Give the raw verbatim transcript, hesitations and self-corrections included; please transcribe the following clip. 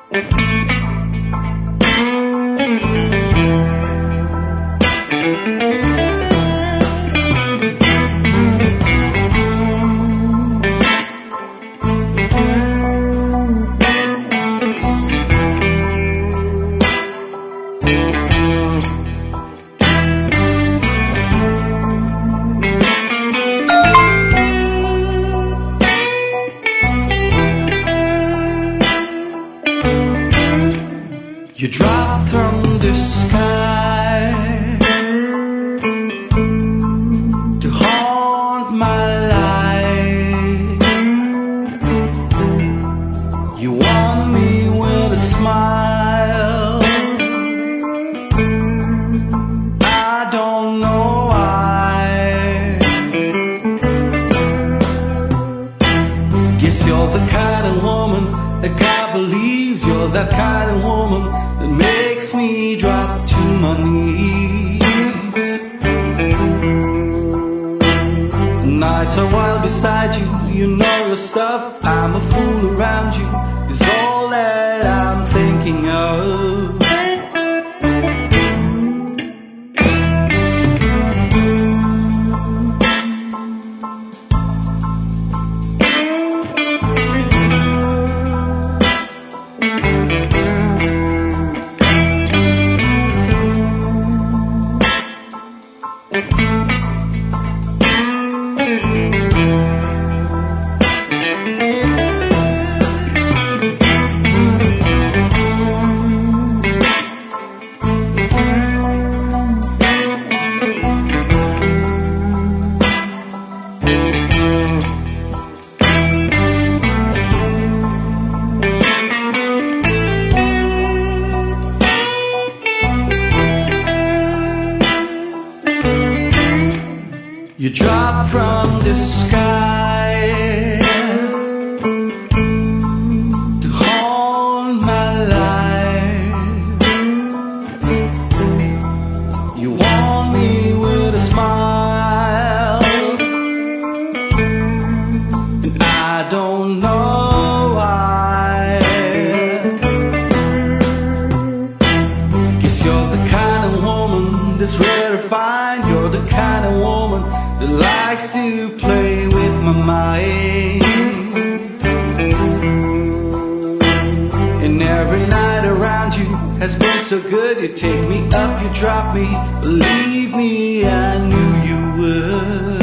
You drop from the sky to haunt my life. You want me with a smile. I don't know why. Guess you're the kind of woman that God believes. You're that kind of woman that makes me drop to my knees. Nights are wild beside you, you know your stuff. I'm a fool around you, is all that I'm thinking of. You drop from the sky to haunt my life. You want me with a smile, and I don't know why. Guess you're the kind of woman that's rare to find. You're the kind of woman that likes to play with my mind. And every night around you has been so good. You take me up, you drop me, believe me, I knew you would.